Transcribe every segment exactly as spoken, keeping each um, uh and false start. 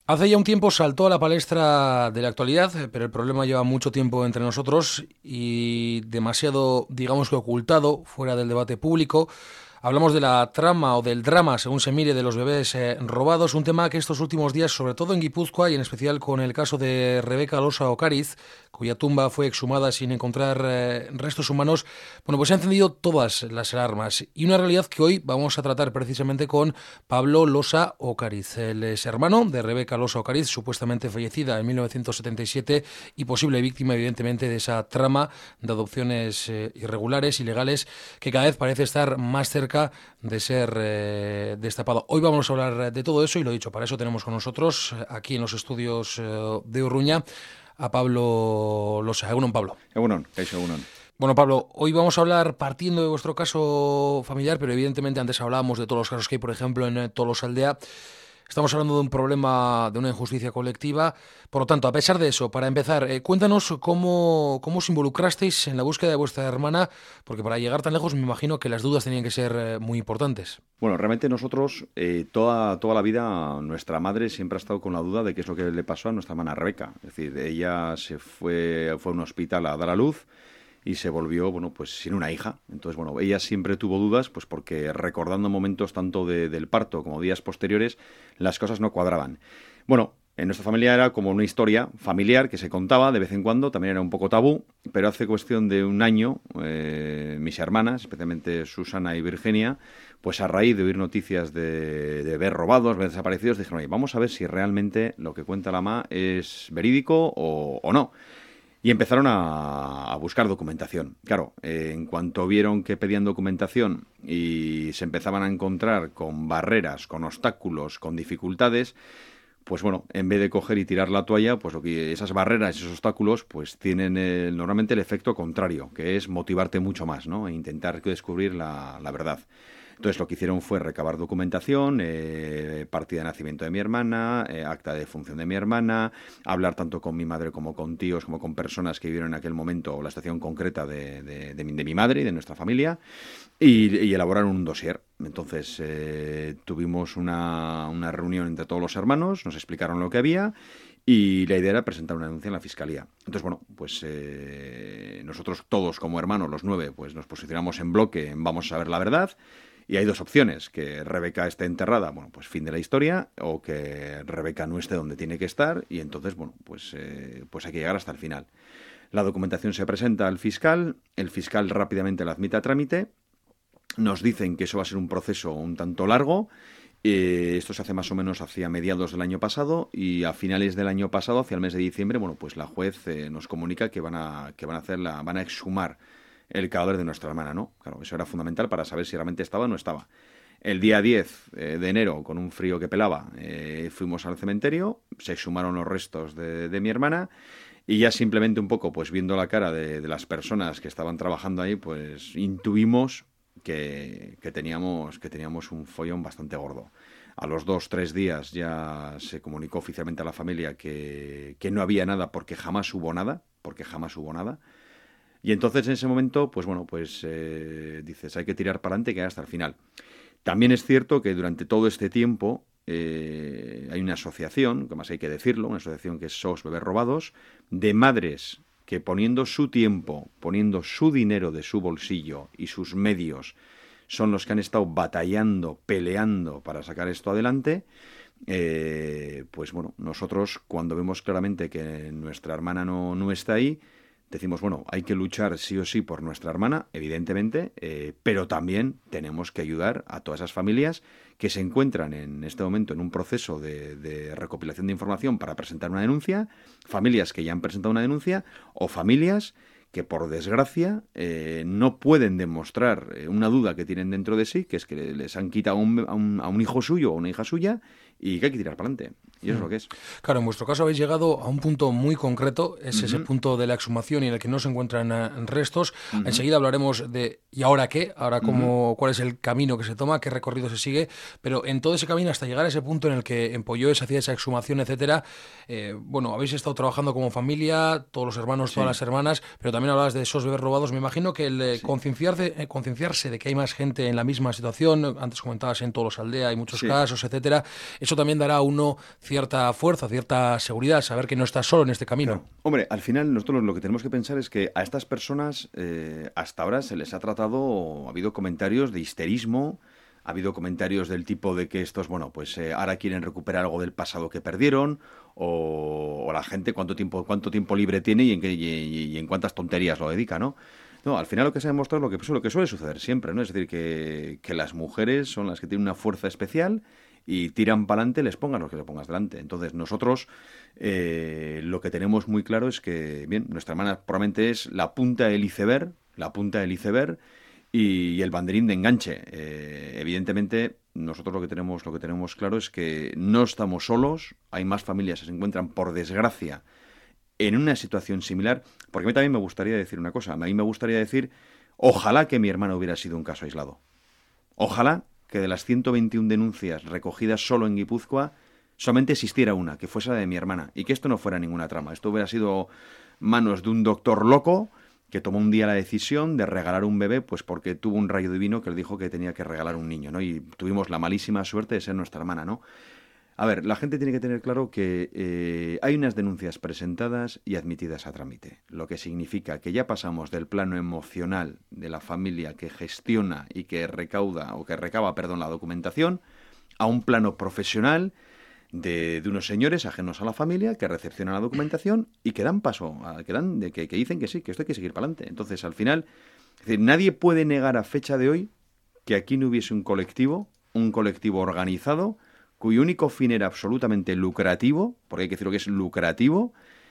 Hace ya un tiempo saltó a la palestra de la actualidad, pero el problema lleva mucho tiempo entre nosotros y demasiado, digamos que ocultado, fuera del debate público. Hablamos de la trama o del drama, según se mire, de los bebés eh, robados, un tema que estos últimos días, sobre todo en Guipúzcoa y en especial con el caso de Rebeca Losa Ocariz, cuya tumba fue exhumada sin encontrar eh, restos humanos, bueno, pues se han encendido todas las alarmas. Y una realidad que hoy vamos a tratar precisamente con Pablo Losa Ocariz. Él es hermano de Rebeca Losa Ocariz, supuestamente fallecida en mil novecientos setenta y siete y posible víctima, evidentemente, de esa trama de adopciones eh, irregulares, ilegales, que cada vez parece estar más cerca de ser eh, destapado. Hoy vamos a hablar de todo eso y lo dicho, para eso tenemos con nosotros, aquí en los estudios eh, de Urruña, a Pablo Losa. Egunon, Pablo. Egunon, Kaixo, egunon. Bueno, Pablo, hoy vamos a hablar partiendo de vuestro caso familiar, pero evidentemente antes hablábamos de todos los casos que hay, por ejemplo, en Tolosaldea. Estamos hablando de un problema, de una injusticia colectiva. Por lo tanto, a pesar de eso, para empezar, eh, cuéntanos cómo, cómo os involucrasteis en la búsqueda de vuestra hermana, porque para llegar tan lejos me imagino que las dudas tenían que ser eh, muy importantes. Bueno, realmente nosotros, eh, toda, toda la vida, nuestra madre siempre ha estado con la duda de qué es lo que le pasó a nuestra hermana Rebeca. Es decir, ella se fue, fue a un hospital a dar a luz y se volvió, bueno, pues sin una hija. Entonces, bueno, ella siempre tuvo dudas, pues porque recordando momentos tanto de, del parto como días posteriores, las cosas no cuadraban. Bueno, en nuestra familia era como una historia familiar que se contaba de vez en cuando, también era un poco tabú, pero hace cuestión de un año, eh, mis hermanas, especialmente Susana y Virginia, pues a raíz de oír noticias de, de ver robados, ver desaparecidos, dijeron, oye, vamos a ver si realmente lo que cuenta la mamá es verídico o, o no. Y empezaron a, a buscar documentación. Claro, eh, en cuanto vieron que pedían documentación y se empezaban a encontrar con barreras, con obstáculos, con dificultades, pues bueno, en vez de coger y tirar la toalla, pues lo que esas barreras, esos obstáculos, pues tienen eh, normalmente el efecto contrario, que es motivarte mucho más, ¿no? E intentar descubrir la, la verdad. Entonces lo que hicieron fue recabar documentación, eh, partida de nacimiento de mi hermana, eh, acta de defunción de mi hermana, hablar tanto con mi madre como con tíos, como con personas que vivieron en aquel momento la situación concreta de, de, de, mi, de mi madre y de nuestra familia, y, y elaborar un dossier. Entonces eh, tuvimos una, una reunión entre todos los hermanos, nos explicaron lo que había, y la idea era presentar una denuncia en la Fiscalía. Entonces, bueno, pues eh, nosotros todos como hermanos, los nueve, pues nos posicionamos en bloque en vamos a saber la verdad. Y hay dos opciones, que Rebeca esté enterrada, bueno, pues fin de la historia, o que Rebeca no esté donde tiene que estar, y entonces, bueno, pues, eh, pues hay que llegar hasta el final. La documentación se presenta al fiscal, el fiscal rápidamente la admite a trámite, nos dicen que eso va a ser un proceso un tanto largo, eh, esto se hace más o menos hacia mediados del año pasado, y a finales del año pasado, hacia el mes de diciembre, bueno, pues la juez eh, nos comunica que van a, que van a hacer la, van a exhumar el cadáver de nuestra hermana, ¿no? Claro, eso era fundamental para saber si realmente estaba o no estaba. El día diez de enero, con un frío que pelaba, eh, fuimos al cementerio, se exhumaron los restos de, de mi hermana y ya simplemente un poco, pues viendo la cara de, de las personas que estaban trabajando ahí, pues intuimos que, que, teníamos, que teníamos un follón bastante gordo. A los dos, tres días ya se comunicó oficialmente a la familia que, que no había nada porque jamás hubo nada, porque jamás hubo nada. Y entonces en ese momento, pues bueno, pues eh, dices, hay que tirar para adelante y quedar hasta el final. También es cierto que durante todo este tiempo eh, hay una asociación, que más hay que decirlo, una asociación que es S O S Bebés Robados, de madres que poniendo su tiempo, poniendo su dinero de su bolsillo y sus medios, son los que han estado batallando, peleando para sacar esto adelante. Eh, pues bueno, nosotros cuando vemos claramente que nuestra hermana no, no está ahí, decimos, bueno, hay que luchar sí o sí por nuestra hermana, evidentemente, eh, pero también tenemos que ayudar a todas esas familias que se encuentran en este momento en un proceso de, de recopilación de información para presentar una denuncia, familias que ya han presentado una denuncia o familias que por desgracia eh, no pueden demostrar eh, una duda que tienen dentro de sí, que es que les han quitado un, a, un, a un hijo suyo o una hija suya y que hay que tirar para adelante. Y eso es lo que es. Claro, en vuestro caso habéis llegado a un punto muy concreto, es uh-huh. ese punto de la exhumación y en el que no se encuentran uh, restos. Uh-huh. Enseguida hablaremos de ¿y ahora qué? Ahora cómo, uh-huh. cuál es el camino que se toma, qué recorrido se sigue, pero en todo ese camino hasta llegar a ese punto en el que en Polloes hacía esa exhumación, etcétera, eh, bueno, habéis estado trabajando como familia, todos los hermanos, sí. todas las hermanas, pero también hablabas de esos bebés robados. Me imagino que el eh, sí. concienciarse, eh, concienciarse de que hay más gente en la misma situación, antes comentabas en Tolosaldea hay muchos sí. casos, etcétera, eso también dará a uno cierta fuerza, cierta seguridad, saber que no está solo en este camino. Claro. Hombre, al final nosotros lo que tenemos que pensar es que a estas personas eh, hasta ahora se les ha tratado, ha habido comentarios de histerismo, ha habido comentarios del tipo de que estos, bueno, pues eh, ahora quieren recuperar algo del pasado que perdieron, o, o la gente cuánto tiempo cuánto tiempo libre tiene y en, qué, y, y en cuántas tonterías lo dedica, ¿no? No, al final lo que se ha demostrado es lo que, pues, lo que suele suceder siempre, ¿no? Es decir, que, que las mujeres son las que tienen una fuerza especial y tiran para adelante, les pongan lo que le pongas delante. Entonces nosotros eh, lo que tenemos muy claro es que, bien, nuestra hermana probablemente es la punta del iceberg, la punta del iceberg, y el banderín de enganche. Eh, evidentemente, nosotros lo que tenemos lo que tenemos claro es que no estamos solos, hay más familias que se encuentran, por desgracia, en una situación similar, porque a mí también me gustaría decir una cosa, a mí me gustaría decir, ojalá que mi hermano hubiera sido un caso aislado. Ojalá que de las ciento veintiuna denuncias recogidas solo en Guipúzcoa, solamente existiera una, que fuese la de mi hermana, y que esto no fuera ninguna trama, esto hubiera sido manos de un doctor loco, que tomó un día la decisión de regalar un bebé, pues porque tuvo un rayo divino que le dijo que tenía que regalar un niño, ¿no? Y tuvimos la malísima suerte de ser nuestra hermana, ¿no? A ver, la gente tiene que tener claro que eh, hay unas denuncias presentadas y admitidas a trámite, lo que significa que ya pasamos del plano emocional de la familia que gestiona y que recauda, o que recaba, perdón, la documentación, a un plano profesional De, de unos señores ajenos a la familia que recepcionan la documentación y que dan paso, a, que, dan, de, que, que dicen que sí, que esto hay que seguir para adelante. Entonces, al final, es decir, nadie puede negar a fecha de hoy que aquí no hubiese un colectivo, un colectivo organizado, cuyo único fin era absolutamente lucrativo, porque hay que decir lo que es lucrativo,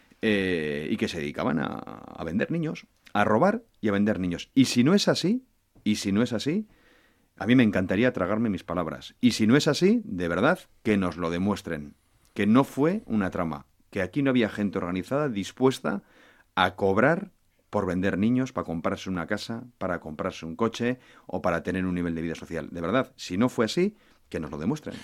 eh, y que se dedicaban a, a vender niños, a robar y a vender niños. Y si no es así, y si no es así, a mí me encantaría tragarme mis palabras. Y si no es así, de verdad, que nos lo demuestren. Que no fue una trama. Que aquí no había gente organizada dispuesta a cobrar por vender niños, para comprarse una casa, para comprarse un coche o para tener un nivel de vida social. De verdad, si no fue así, que nos lo demuestren.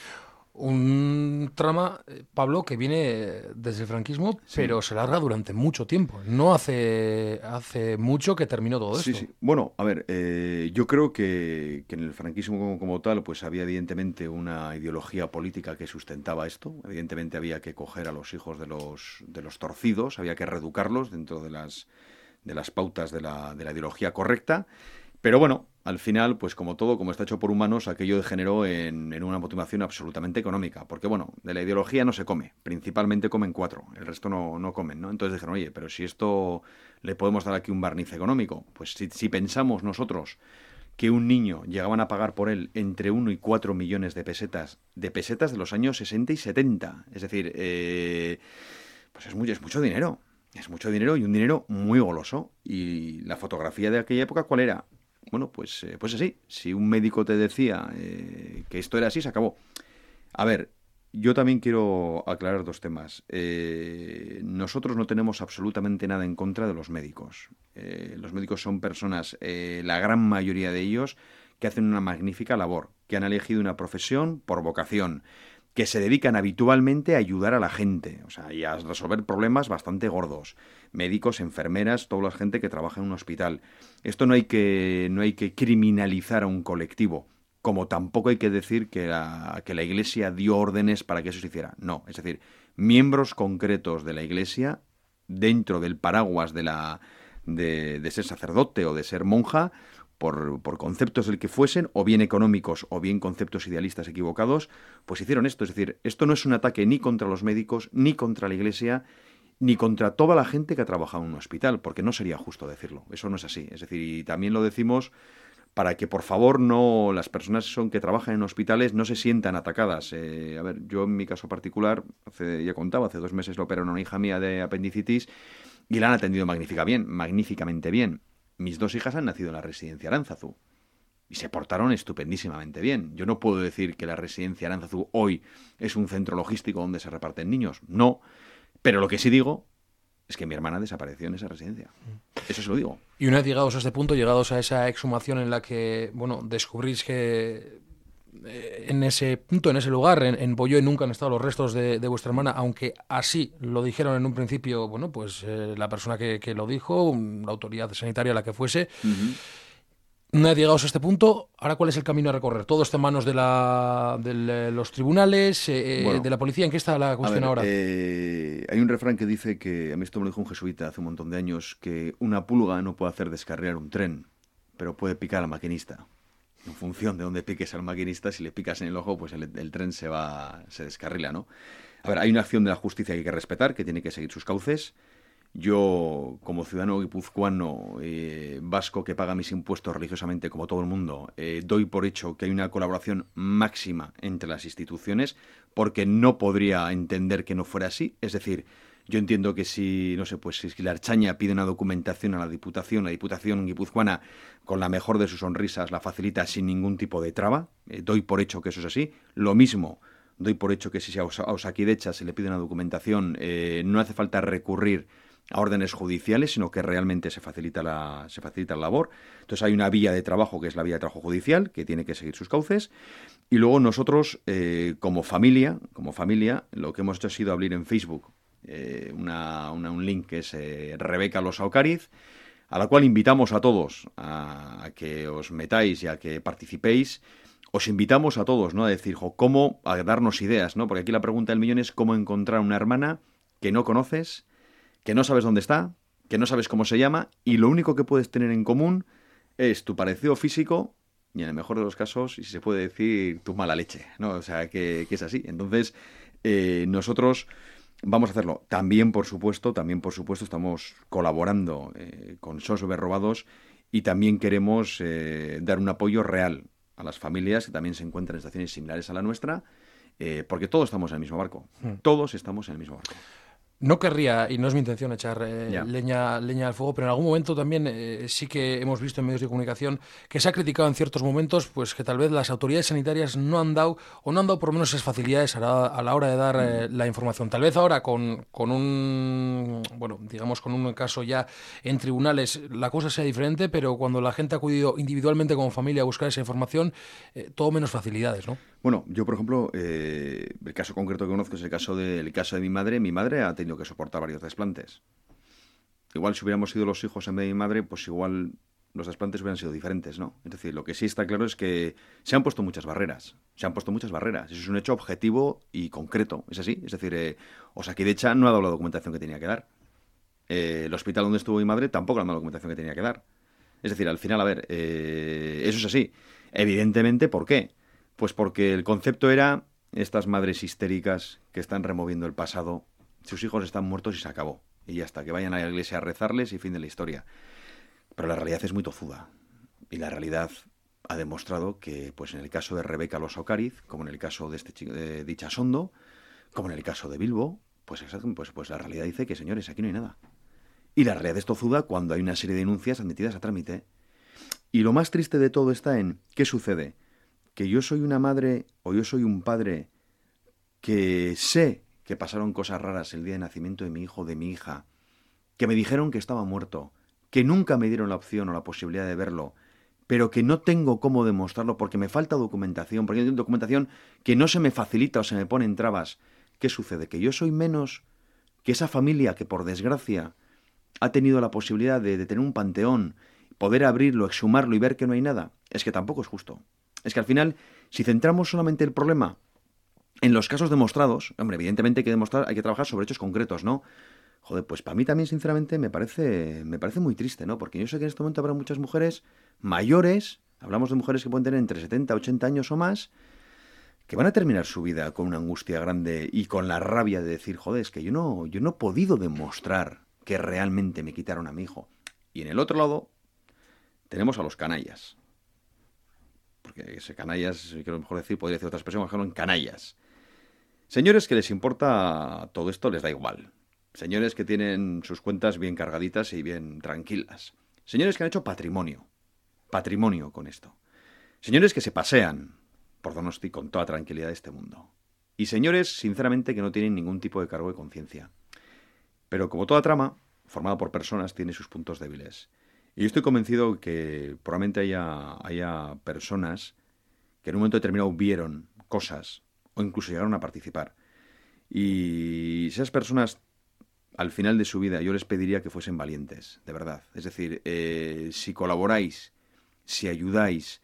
Un trama, Pablo, que viene desde el franquismo, sí, pero se larga durante mucho tiempo. No hace, hace mucho que terminó todo esto. Sí, sí. Bueno, a ver, eh, yo creo que, que en el franquismo como, como tal, pues había evidentemente una ideología política que sustentaba esto. Evidentemente había que coger a los hijos de los, de los torcidos, había que reeducarlos dentro de las, de las pautas de la, de la ideología correcta. Pero bueno, al final, pues como todo, como está hecho por humanos, aquello degeneró en, en una motivación absolutamente económica. Porque bueno, de la ideología no se come, principalmente comen cuatro, el resto no, no comen, ¿no? Entonces dijeron, oye, pero si esto le podemos dar aquí un barniz económico, pues si, si pensamos nosotros que un niño llegaban a pagar por él entre uno y cuatro millones de pesetas, de pesetas de los años sesenta y setenta, es decir, eh, pues es mucho, es mucho dinero, es mucho dinero y un dinero muy goloso. Y la fotografía de aquella época, ¿cuál era? Bueno, pues, eh, pues así, si un médico te decía eh, que esto era así, se acabó. A ver, yo también quiero aclarar dos temas. Eh, nosotros no tenemos absolutamente nada en contra de los médicos. Eh, los médicos son personas, eh, la gran mayoría de ellos, que hacen una magnífica labor, que han elegido una profesión por vocación, que se dedican habitualmente a ayudar a la gente, o sea, y a resolver problemas bastante gordos. Médicos, enfermeras, toda la gente que trabaja en un hospital. Esto no hay que, no hay que criminalizar a un colectivo, como tampoco hay que decir que la, que la Iglesia dio órdenes para que eso se hiciera. No, es decir, miembros concretos de la Iglesia, dentro del paraguas de, la, de, de ser sacerdote o de ser monja, Por, por conceptos del que fuesen, o bien económicos, o bien conceptos idealistas equivocados, pues hicieron esto. Es decir, esto no es un ataque ni contra los médicos, ni contra la Iglesia, ni contra toda la gente que ha trabajado en un hospital, porque no sería justo decirlo. Eso no es así. Es decir, y también lo decimos para que, por favor, no las personas son que trabajan en hospitales no se sientan atacadas. Eh, a ver, yo en mi caso particular, hace, ya contaba, hace dos meses lo operaron a una hija mía de apendicitis y la han atendido magnífica bien, magníficamente bien. Mis dos hijas han nacido en la residencia Aránzazu y se portaron estupendísimamente bien. Yo no puedo decir que la residencia Aránzazu hoy es un centro logístico donde se reparten niños, no. Pero lo que sí digo es que mi hermana desapareció en esa residencia. Eso se lo digo. Y una vez llegados a este punto, llegados a esa exhumación en la que, bueno, descubrís que eh, en ese punto, en ese lugar, en, en Bolló, nunca han estado los restos de, de vuestra hermana, aunque así lo dijeron en un principio, bueno, pues eh, la persona que, que lo dijo, la autoridad sanitaria, la que fuese. Uh-huh. Una vez llegados a este punto, ¿ahora cuál es el camino a recorrer? ¿Todo está en manos de, la, de los tribunales, eh, Bueno, de la policía? ¿En qué está la a cuestión ver, ahora? eh, hay un refrán que dice que, a mí esto me lo dijo un jesuita hace un montón de años, que una pulga no puede hacer descarriar un tren, pero puede picar al maquinista. En función de dónde piques al maquinista, si le picas en el ojo, pues el, el tren se va, se descarrila, ¿no? A ver, hay una acción de la justicia que hay que respetar, que tiene que seguir sus cauces. Yo, como ciudadano guipuzcoano, eh, vasco, que paga mis impuestos religiosamente como todo el mundo, eh, doy por hecho que hay una colaboración máxima entre las instituciones, porque no podría entender que no fuera así. Es decir, yo entiendo que si, no sé, pues si la Ertzaintza pide una documentación a la Diputación, la Diputación guipuzcoana, con la mejor de sus sonrisas, la facilita sin ningún tipo de traba. Eh, doy por hecho que eso es así. Lo mismo doy por hecho que si a Osakidecha se le pide una documentación, eh, no hace falta recurrir a órdenes judiciales, sino que realmente se facilita la, se facilita la labor. Entonces hay una vía de trabajo, que es la vía de trabajo judicial, que tiene que seguir sus cauces. Y luego nosotros, eh, como familia, como familia, lo que hemos hecho ha sido abrir en Facebook eh, una, una, un link que es eh, Rebeca Losa Ocariz, a la cual invitamos a todos a, a que os metáis y a que participéis. Os invitamos a todos, ¿no? A decir, jo, cómo, a darnos ideas, ¿no? Porque aquí la pregunta del millón es cómo encontrar una hermana que no conoces, que no sabes dónde está, que no sabes cómo se llama, y lo único que puedes tener en común es tu parecido físico y, en el mejor de los casos, y si se puede decir, tu mala leche, ¿no? O sea, que, que es así. Entonces, eh, nosotros vamos a hacerlo. También, por supuesto, también, por supuesto, estamos colaborando eh, con SOS Bebés Robados, y también queremos eh, dar un apoyo real a las familias que también se encuentran en situaciones similares a la nuestra, eh, porque todos estamos en el mismo barco. Hmm. Todos estamos en el mismo barco. No querría, y no es mi intención echar eh, leña, leña al fuego, pero en algún momento también eh, sí que hemos visto en medios de comunicación que se ha criticado en ciertos momentos pues que tal vez las autoridades sanitarias no han dado, o no han dado por lo menos esas facilidades a la, a la hora de dar eh, la información. Tal vez ahora con, con un, bueno, digamos con un caso ya en tribunales la cosa sea diferente, pero cuando la gente ha acudido individualmente como familia a buscar esa información, eh, todo menos facilidades, ¿no? Bueno, yo, por ejemplo, eh, el caso concreto que conozco es el caso de, el caso de mi madre. Mi madre ha tenido que soportar varios desplantes. Igual si hubiéramos sido los hijos en vez de mi madre, pues igual los desplantes hubieran sido diferentes, ¿no? Es decir, lo que sí está claro es que se han puesto muchas barreras. Se han puesto muchas barreras. Eso es un hecho objetivo y concreto. Es así. Es decir, eh, Osakidecha no ha dado la documentación que tenía que dar. Eh, el hospital donde estuvo mi madre tampoco ha dado la documentación que tenía que dar. Es decir, al final, a ver, eh, eso es así. Evidentemente, ¿por qué? Pues porque el concepto era estas madres histéricas que están removiendo el pasado, sus hijos están muertos y se acabó. Y ya está, que vayan a la iglesia a rezarles y fin de la historia. Pero la realidad es muy tozuda. Y la realidad ha demostrado que, pues en el caso de Rebeca Losa Ocariz, como en el caso de este chico de Dichasondo, como en el caso de Bilbo, pues, pues, pues la realidad dice que, señores, aquí no hay nada. Y la realidad es tozuda cuando hay una serie de denuncias admitidas a trámite. Y lo más triste de todo está en, ¿qué sucede? Que yo soy una madre o yo soy un padre que sé que pasaron cosas raras el día de nacimiento de mi hijo o de mi hija, que me dijeron que estaba muerto, que nunca me dieron la opción o la posibilidad de verlo, pero que no tengo cómo demostrarlo porque me falta documentación, porque hay documentación que no se me facilita o se me ponen trabas. ¿Qué sucede? ¿Que yo soy menos que esa familia que, por desgracia, ha tenido la posibilidad de, de tener un panteón, poder abrirlo, exhumarlo y ver que no hay nada? Es que tampoco es justo. Es que al final, si centramos solamente el problema en los casos demostrados, hombre, evidentemente hay que demostrar, hay que trabajar sobre hechos concretos, ¿no? Joder, pues para mí también, sinceramente, me parece, me parece muy triste, ¿no? Porque yo sé que en este momento habrá muchas mujeres mayores, hablamos de mujeres que pueden tener entre setenta, ochenta años o más, que van a terminar su vida con una angustia grande y con la rabia de decir, joder, es que yo no, yo no he podido demostrar que realmente me quitaron a mi hijo. Y en el otro lado tenemos a los canallas. Porque ese canallas, creo mejor decir, podría decir otra expresión, por ejemplo, canallas. Señores que les importa todo esto, les da igual. Señores que tienen sus cuentas bien cargaditas y bien tranquilas. Señores que han hecho patrimonio. Patrimonio con esto. Señores que se pasean por Donosti con toda tranquilidad de este mundo. Y señores, sinceramente, que no tienen ningún tipo de cargo de conciencia. Pero como toda trama, formada por personas, tiene sus puntos débiles. Y yo estoy convencido que probablemente haya, haya personas que en un momento determinado vieron cosas o incluso llegaron a participar. Y esas personas, al final de su vida, yo les pediría que fuesen valientes, de verdad. Es decir, eh, si colaboráis si ayudáis,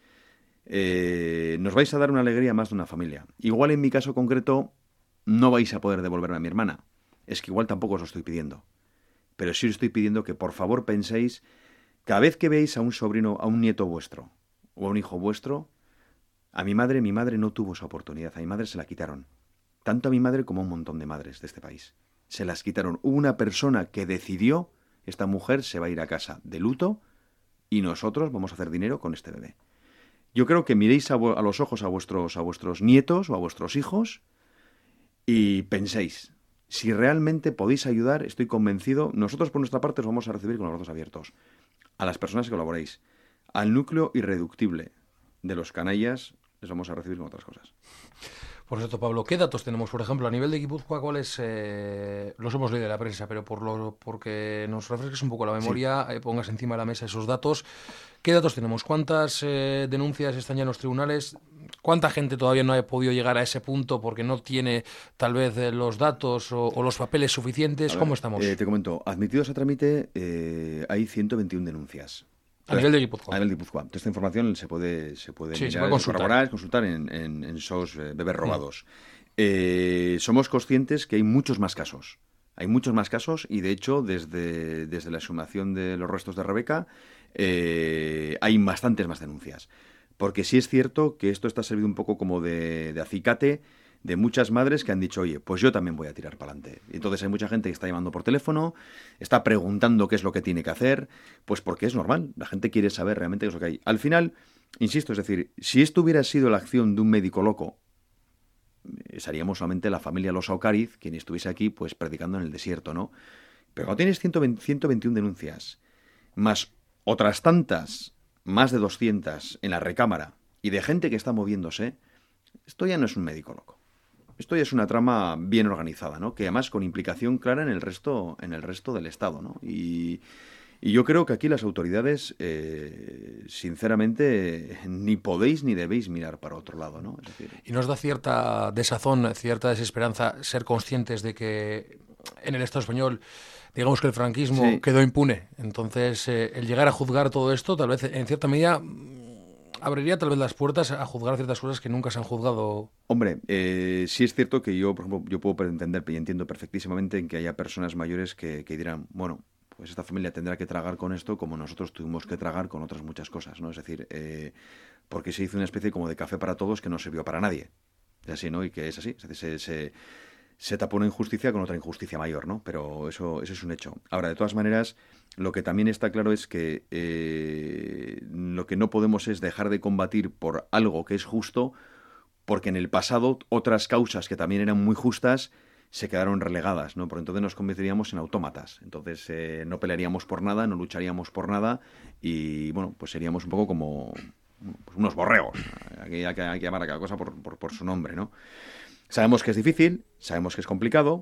eh, nos vais a dar una alegría más de una familia. Igual en mi caso concreto no vais a poder devolverme a mi hermana. Es que igual tampoco os lo estoy pidiendo. Pero sí os estoy pidiendo que por favor penséis, cada vez que veáis a un sobrino, a un nieto vuestro o a un hijo vuestro, a mi madre, mi madre no tuvo esa oportunidad. A mi madre se la quitaron. Tanto a mi madre como a un montón de madres de este país. Se las quitaron. Hubo una persona que decidió, esta mujer se va a ir a casa de luto y nosotros vamos a hacer dinero con este bebé. Yo creo que miréis a, a los ojos a vuestros, a vuestros nietos o a vuestros hijos y penséis, si realmente podéis ayudar, estoy convencido, nosotros por nuestra parte os vamos a recibir con los brazos abiertos. A las personas que colaboréis, al núcleo irreductible de los canallas, les vamos a recibir con otras cosas. Por cierto, Pablo, ¿qué datos tenemos? Por ejemplo, a nivel de Guipúzcoa, ¿cuáles eh, los hemos leído de la prensa? Pero por lo porque nos refresques un poco la memoria, sí. eh, pongas encima de la mesa esos datos. ¿Qué datos tenemos? ¿Cuántas eh, denuncias están ya en los tribunales? ¿Cuánta gente todavía no ha podido llegar a ese punto porque no tiene tal vez eh, los datos o, o los papeles suficientes? Ver, ¿Cómo estamos? Eh, te comento, admitidos a trámite eh, hay ciento veintiuna denuncias. A nivel de Guipúzcoa. A nivel de Guipúzcoa. Entonces, esta información se puede, se puede sí, mirar, se puede consultar. corroborar, consultar en, en, en S O S eh, Bebés Robados. Mm. Eh, somos conscientes que hay muchos más casos. Hay muchos más casos y, de hecho, desde, desde la exhumación de los restos de Rebeca, eh, hay bastantes más denuncias. Porque sí es cierto que esto está servido un poco como de, de acicate de muchas madres que han dicho, oye, pues yo también voy a tirar para adelante. Entonces hay mucha gente que está llamando por teléfono, está preguntando qué es lo que tiene que hacer, pues porque es normal, la gente quiere saber realmente qué es lo que hay. Al final, insisto, es decir, si esto hubiera sido la acción de un médico loco, seríamos solamente la familia Los Aucariz, quien estuviese aquí, pues predicando en el desierto, ¿no? Pero cuando tienes ciento veinte, ciento veintiuna denuncias, más otras tantas, más de doscientas en la recámara, y de gente que está moviéndose, esto ya no es un médico loco. Esto ya es una trama bien organizada, ¿no? Que además con implicación clara en el resto, en el resto del Estado, ¿no? Y, y yo creo que aquí las autoridades, eh, sinceramente, ni podéis ni debéis mirar para otro lado, ¿no? Es decir, y nos da cierta desazón, cierta desesperanza ser conscientes de que en el Estado español, digamos que el franquismo sí. quedó impune. Entonces, eh, el llegar a juzgar todo esto, tal vez en cierta medida abriría tal vez las puertas a juzgar ciertas cosas que nunca se han juzgado. Hombre, eh, sí es cierto que yo, por ejemplo, yo puedo entender y entiendo perfectísimamente en que haya personas mayores que, que dirán, bueno, pues esta familia tendrá que tragar con esto como nosotros tuvimos que tragar con otras muchas cosas, ¿no? Es decir, eh, porque se hizo una especie como de café para todos que no sirvió para nadie. Es así, ¿no? Y que es así. Es decir, se, se, se tapa una injusticia con otra injusticia mayor, ¿no? Pero eso, eso es un hecho. Ahora, de todas maneras, lo que también está claro es que eh, lo que no podemos es dejar de combatir por algo que es justo, porque en el pasado otras causas que también eran muy justas se quedaron relegadas, ¿no? Por entonces nos convertiríamos en autómatas. Entonces eh, no pelearíamos por nada, no lucharíamos por nada y, bueno, pues seríamos un poco como pues unos borregos. Aquí hay que, hay que llamar a cada cosa por, por, por su nombre, ¿no? Sabemos que es difícil, sabemos que es complicado,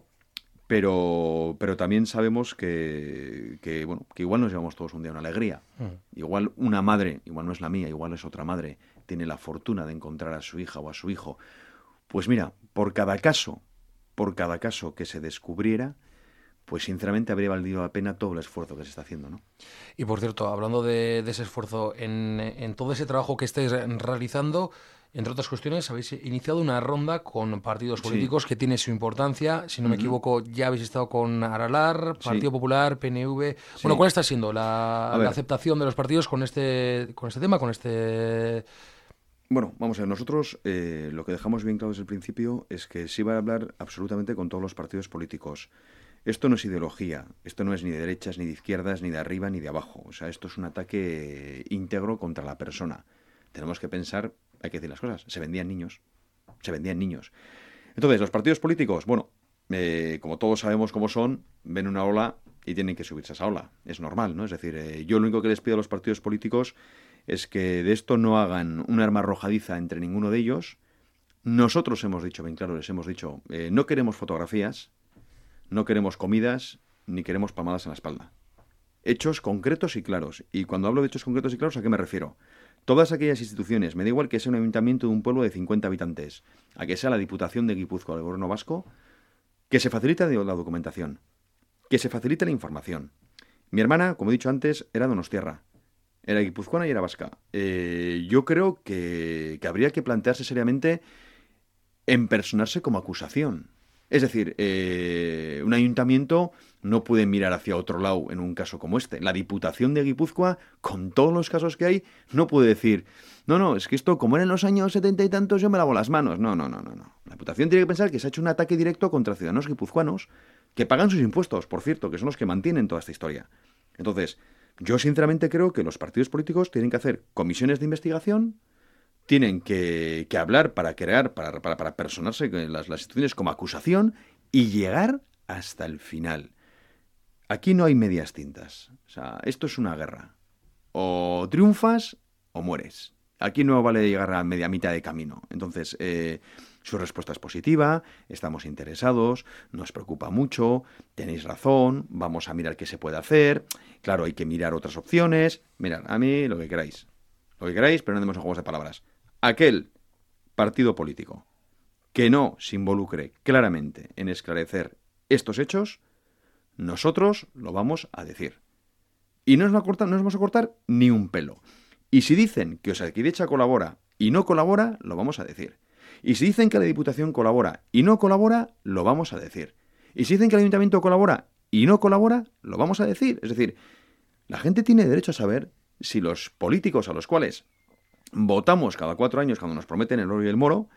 pero, pero también sabemos que, que, bueno, que igual nos llevamos todos un día una alegría. Mm. Igual una madre, igual no es la mía, igual es otra madre, tiene la fortuna de encontrar a su hija o a su hijo. Pues mira, por cada caso, por cada caso que se descubriera, pues sinceramente habría valido la pena todo el esfuerzo que se está haciendo, ¿no? Y por cierto, hablando de, de ese esfuerzo, en, en todo ese trabajo que estáis realizando, entre otras cuestiones, habéis iniciado una ronda con partidos políticos sí. que tiene su importancia. Si no me uh-huh. equivoco, ya habéis estado con Aralar, Partido sí. Popular, P N V. Sí. Bueno, ¿cuál está siendo la, la aceptación de los partidos con este, con este tema, con este...? Bueno, vamos a ver, nosotros eh, lo que dejamos bien claro desde el principio es que sí va a hablar absolutamente con todos los partidos políticos. Esto no es ideología, esto no es ni de derechas, ni de izquierdas, ni de arriba, ni de abajo. O sea, esto es un ataque íntegro contra la persona. Tenemos que pensar, hay que decir las cosas, se vendían niños, se vendían niños. Entonces, los partidos políticos, bueno, eh, como todos sabemos cómo son, ven una ola y tienen que subirse a esa ola. Es normal, ¿no? Es decir, eh, yo lo único que les pido a los partidos políticos es que de esto no hagan un arma arrojadiza entre ninguno de ellos. Nosotros hemos dicho, bien claro, les hemos dicho, eh, no queremos fotografías, no queremos comidas, ni queremos palmadas en la espalda. Hechos concretos y claros. Y cuando hablo de hechos concretos y claros, ¿a qué me refiero? Todas aquellas instituciones, me da igual que sea un ayuntamiento de un pueblo de cincuenta habitantes, a que sea la Diputación de Guipúzcoa del Gobierno Vasco, que se facilite la documentación, que se facilite la información. Mi hermana, como he dicho antes, era donostiarra. Era guipuzcoana y era vasca. Eh, yo creo que, que habría que plantearse seriamente en personarse como acusación. Es decir, eh, un ayuntamiento no puede mirar hacia otro lado en un caso como este. La Diputación de Guipúzcoa, con todos los casos que hay, no puede decir, no, no, es que esto, como era en los años setenta y tantos, yo me lavo las manos. No, no, no, no, no. La Diputación tiene que pensar que se ha hecho un ataque directo contra ciudadanos guipuzcoanos que pagan sus impuestos, por cierto, que son los que mantienen toda esta historia. Entonces, yo sinceramente creo que los partidos políticos tienen que hacer comisiones de investigación, tienen que, que hablar para crear, para, para, para personarse en las, las instituciones como acusación y llegar hasta el final. Aquí no hay medias tintas. O sea, esto es una guerra. O triunfas o mueres. Aquí no vale llegar a media mitad de camino. Entonces, eh, su respuesta es positiva, estamos interesados, nos preocupa mucho, tenéis razón, vamos a mirar qué se puede hacer. Claro, hay que mirar otras opciones. Mirad, a mí lo que queráis. Lo que queráis, pero no andemos en juegos de palabras. Aquel partido político que no se involucre claramente en esclarecer estos hechos, nosotros lo vamos a decir. Y no nos, va a cortar, no nos vamos a cortar ni un pelo. Y si dicen que Osakidetza colabora y no colabora, lo vamos a decir. Y si dicen que la Diputación colabora y no colabora, lo vamos a decir. Y si dicen que el Ayuntamiento colabora y no colabora, lo vamos a decir. Es decir, la gente tiene derecho a saber si los políticos a los cuales votamos cada cuatro años cuando nos prometen el oro y el moro,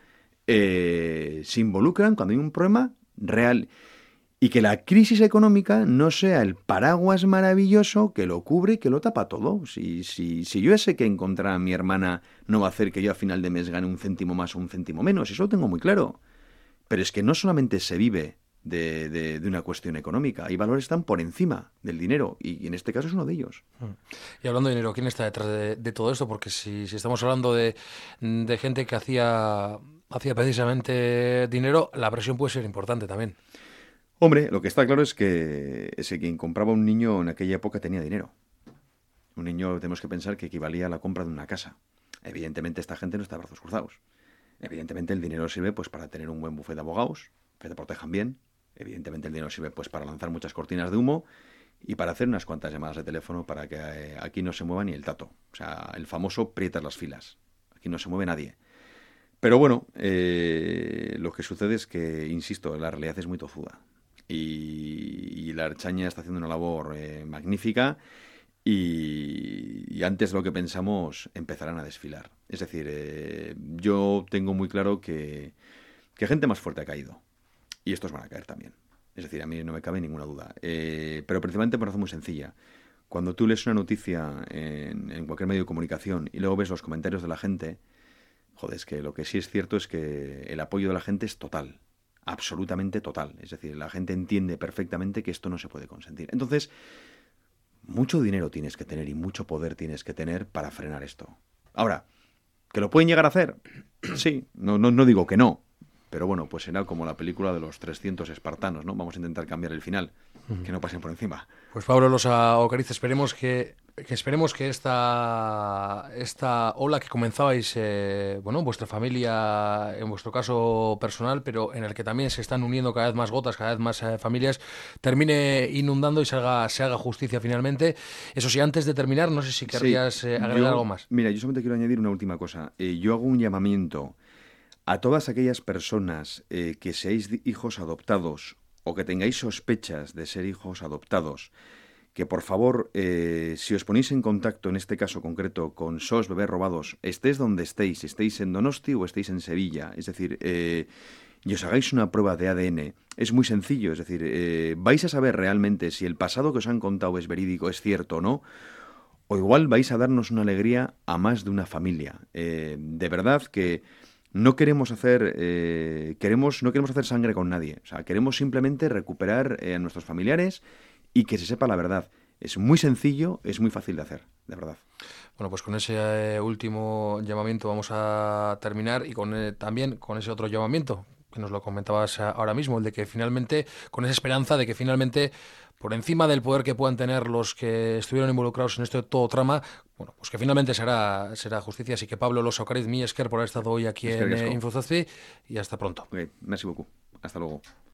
eh, se involucran cuando hay un problema real. Y que la crisis económica no sea el paraguas maravilloso que lo cubre y que lo tapa todo. Si, si, si yo sé que encontrar a mi hermana no va a hacer que yo a final de mes gane un céntimo más o un céntimo menos, eso lo tengo muy claro. Pero es que no solamente se vive de, de, de una cuestión económica, hay valores que están por encima del dinero, y, y en este caso es uno de ellos. Y hablando de dinero, ¿quién está detrás de, de todo esto? Porque si, si estamos hablando de, de gente que hacía, hacía precisamente dinero, la presión puede ser importante también. Hombre, lo que está claro es que ese quien compraba un niño en aquella época tenía dinero. Un niño, tenemos que pensar que equivalía a la compra de una casa. Evidentemente esta gente no está de brazos cruzados. Evidentemente el dinero sirve pues para tener un buen bufete de abogados, que te protejan bien. Evidentemente el dinero sirve pues para lanzar muchas cortinas de humo y para hacer unas cuantas llamadas de teléfono para que eh, aquí no se mueva ni el tato. O sea, el famoso prietas las filas. Aquí no se mueve nadie. Pero bueno, eh, lo que sucede es que, insisto, la realidad es muy tozuda. Y, y la Ertzaintza está haciendo una labor eh, magnífica y, y antes de lo que pensamos empezarán a desfilar. Es decir, eh, yo tengo muy claro que, que gente más fuerte ha caído y estos van a caer también. Es decir, a mí no me cabe ninguna duda. Eh, pero principalmente por una razón muy sencilla. Cuando tú lees una noticia en, en cualquier medio de comunicación y luego ves los comentarios de la gente, joder, es que lo que sí es cierto es que el apoyo de la gente es total. Absolutamente total. Es decir, la gente entiende perfectamente que esto no se puede consentir. Entonces, mucho dinero tienes que tener y mucho poder tienes que tener para frenar esto. Ahora, ¿que lo pueden llegar a hacer? Sí, no, no, no digo que no. Pero bueno, pues será como la película de los trescientos espartanos, ¿no? Vamos a intentar cambiar el final, que no pasen por encima. Pues Pablo Losa Ocariz, esperemos que, que esperemos que esta, esta ola que comenzabais, eh, bueno, en vuestra familia, en vuestro caso personal, pero en el que también se están uniendo cada vez más gotas, cada vez más eh, familias, termine inundando y se haga, se haga justicia finalmente. Eso sí, antes de terminar, no sé si querrías Sí, eh, agregar yo, algo más. Mira, yo solamente quiero añadir una última cosa. Eh, yo hago un llamamiento a todas aquellas personas eh, que seáis hijos adoptados o que tengáis sospechas de ser hijos adoptados, que por favor, eh, si os ponéis en contacto, en este caso concreto, con S O S Bebés Robados, estéis donde estéis, estéis en Donosti o estéis en Sevilla, es decir, eh, y os hagáis una prueba de A D N, es muy sencillo, es decir, eh, vais a saber realmente si el pasado que os han contado es verídico, es cierto o no, o igual vais a darnos una alegría a más de una familia. Eh, de verdad que no queremos hacer eh, queremos no queremos hacer sangre con nadie. O sea, queremos simplemente recuperar eh, a nuestros familiares y que se sepa la verdad. Es muy sencillo, es muy fácil de hacer, de verdad. Bueno, pues con ese eh, último llamamiento vamos a terminar y con eh, también con ese otro llamamiento que nos lo comentabas ahora mismo, el de que finalmente, con esa esperanza de que finalmente, por encima del poder que puedan tener los que estuvieron involucrados en este todo trama, bueno, pues que finalmente será será justicia. Así que Pablo Losa Ocariz, mi esker por haber estado hoy aquí Es que en riesgo. eh, Infozazpi y hasta pronto. Ok, merci beaucoup. Hasta luego.